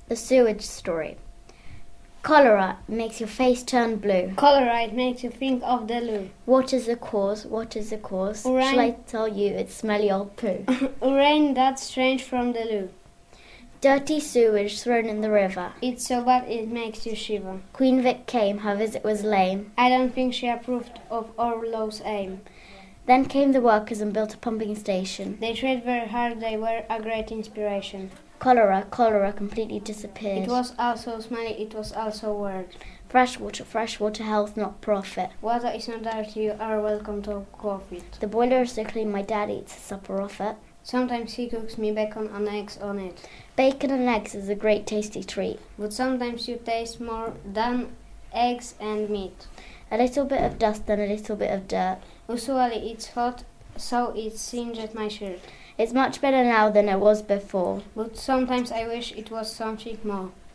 The sewage story. Cholera makes your face turn blue. Cholera, it makes you think of the loo. What is the cause? What is the cause? Urine. Shall I tell you? It's smelly old poo. Urine that's strange from the loo. Dirty sewage thrown in the river. It's so bad it makes you shiver. Queen Vic came, her visit was lame. I don't think she approved of Orlo's aim. Then came the workers and built a pumping station. They tried very hard, they were a great inspiration. Cholera completely disappeared. It was also smelly, it was also weird. Fresh water, health, not profit. Water is not dirty, you are welcome to quaff it. The boiler is so clean, my dad eats a supper off it. Sometimes he cooks me bacon and eggs on it. Bacon and eggs is a great tasty treat. But sometimes you taste more than eggs and meat. A little bit of dust and a little bit of dirt. Usually it's hot, so it singed my shirt. It's much better now than it was before. But sometimes I wish it was something more.